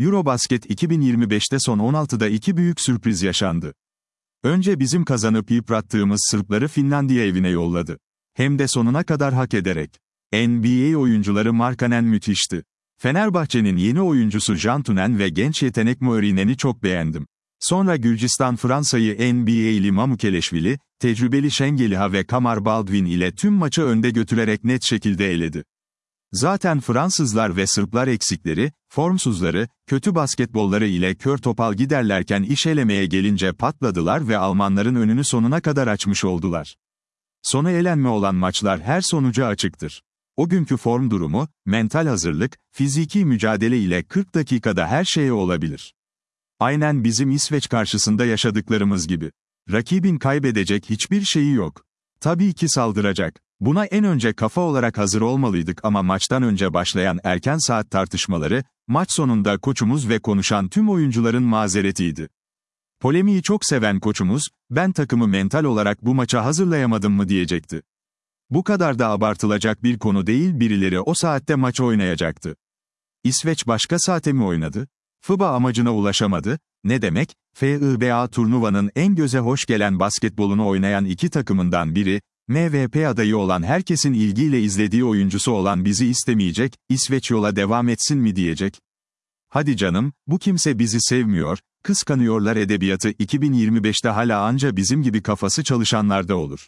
Eurobasket 2025'te son 16'da iki büyük sürpriz yaşandı. Önce bizim kazanıp yıprattığımız Sırpları Finlandiya evine yolladı. Hem de sonuna kadar hak ederek. NBA oyuncuları Markkanen müthişti. Fenerbahçe'nin yeni oyuncusu Cantunen ve genç yetenek Moerinen'i çok beğendim. Sonra Gürcistan Fransa'yı NBA'li Mamukeleşvili, tecrübeli Şengeliha ve Kamar Baldwin ile tüm maçı önde götürerek net şekilde eledi. Zaten Fransızlar ve Sırplar eksikleri, formsuzları, kötü basketbolları ile kör topal giderlerken iş elemeye gelince patladılar ve Almanların önünü sonuna kadar açmış oldular. Sona elenme olan maçlar her sonuca açıktır. O günkü form durumu, mental hazırlık, fiziki mücadele ile 40 dakikada her şey olabilir. Aynen bizim İsveç karşısında yaşadıklarımız gibi. Rakibin kaybedecek hiçbir şeyi yok. Tabii ki saldıracak. Buna en önce kafa olarak hazır olmalıydık ama maçtan önce başlayan erken saat tartışmaları, maç sonunda koçumuz ve konuşan tüm oyuncuların mazeretiydi. Polemiği çok seven koçumuz, ben takımı mental olarak bu maça hazırlayamadım mı diyecekti. Bu kadar da abartılacak bir konu değil, birileri o saatte maç oynayacaktı. İsveç başka saate mi oynadı? FIBA amacına ulaşamadı, ne demek? FIBA turnuvanın en göze hoş gelen basketbolunu oynayan iki takımından biri, MVP adayı olan herkesin ilgiyle izlediği oyuncusu olan bizi istemeyecek, İsveç yola devam etsin mi diyecek? Hadi canım, bu kimse bizi sevmiyor, kıskanıyorlar edebiyatı 2025'te hala anca bizim gibi kafası çalışanlarda olur.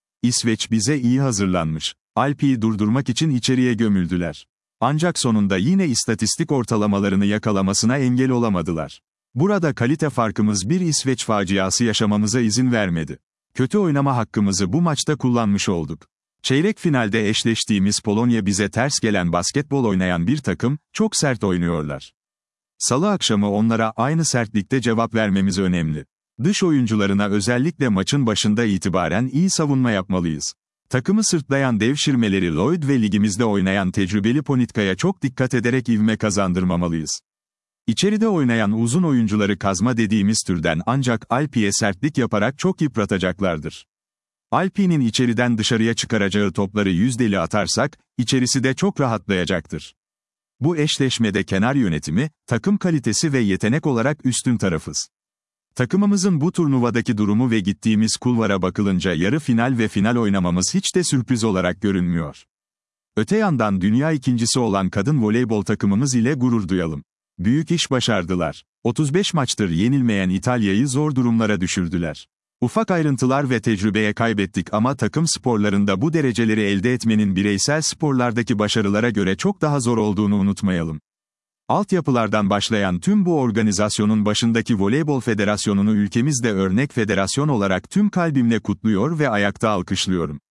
İsveç bize iyi hazırlanmış. Alpi'yi durdurmak için içeriye gömüldüler. Ancak sonunda yine istatistik ortalamalarını yakalamasına engel olamadılar. Burada kalite farkımız bir İsveç faciası yaşamamıza izin vermedi. Kötü oynama hakkımızı bu maçta kullanmış olduk. Çeyrek finalde eşleştiğimiz Polonya bize ters gelen basketbol oynayan bir takım, çok sert oynuyorlar. Salı akşamı onlara aynı sertlikte cevap vermemiz önemli. Dış oyuncularına özellikle maçın başında itibaren iyi savunma yapmalıyız. Takımı sırtlayan devşirmeleri Lloyd ve ligimizde oynayan tecrübeli Ponitka'ya çok dikkat ederek ivme kazandırmamalıyız. İçeride oynayan uzun oyuncuları kazma dediğimiz türden ancak Alpi'ye sertlik yaparak çok yıpratacaklardır. Alpi'nin içeriden dışarıya çıkaracağı topları yüzdeli atarsak, içerisi de çok rahatlayacaktır. Bu eşleşmede kenar yönetimi, takım kalitesi ve yetenek olarak üstün tarafız. Takımımızın bu turnuvadaki durumu ve gittiğimiz kulvara bakılınca yarı final ve final oynamamız hiç de sürpriz olarak görünmüyor. Öte yandan dünya ikincisi olan kadın voleybol takımımız ile gurur duyalım. Büyük iş başardılar. 35 maçtır yenilmeyen İtalya'yı zor durumlara düşürdüler. Ufak ayrıntılar ve tecrübeye kaybettik ama takım sporlarında bu dereceleri elde etmenin bireysel sporlardaki başarılara göre çok daha zor olduğunu unutmayalım. Altyapılardan başlayan tüm bu organizasyonun başındaki Voleybol Federasyonu'nu ülkemizde örnek federasyon olarak tüm kalbimle kutluyor ve ayakta alkışlıyorum.